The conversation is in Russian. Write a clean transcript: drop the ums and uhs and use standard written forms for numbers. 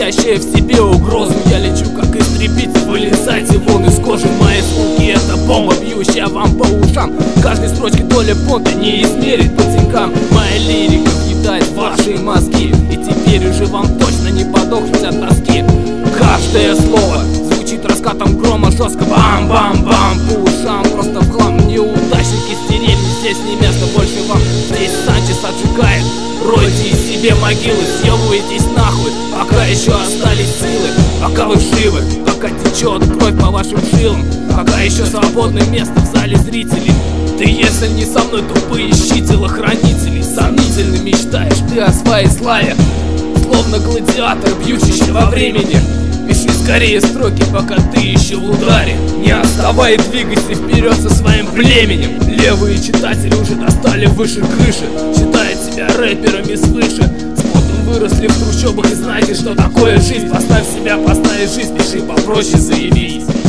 несящая в себе угрозу. Я лечу как истребитель, вылезайте вон из кожи. Мои звуки — это бомба, бьющая вам по ушам. В каждой строчке доля понта не измерить по деньгам. Моя лирика въедает ваши мозги, и теперь уже вам точно не подохнуть от тоски. Каждое слово звучит раскатом грома, жестко бам-бам-бам по ушам. Просто в хлам, неудачники стерильны, здесь не место больше вам. Здесь Санчес отжигает, ройте из себе могилы, съебывайтесь нахуй, пока еще остались силы. Пока вы живы, пока течет кровь по вашим жилам, пока еще свободное место в зале зрителей. Ты если не со мной, то поищи телохранителей. Сомнительно мечтаешь ты о своей славе, словно гладиатор, бьющийся во времени. Пиши скорее строки, пока ты еще в ударе. Не отставай и двигайся вперед со своим племенем. Левые читатели уже достали выше крыши, считают себя рэперами свыше. С потом выросли в трущобах и знаете, что такое жизнь. Поставь себя, поставь жизнь, пиши попроще, заявись.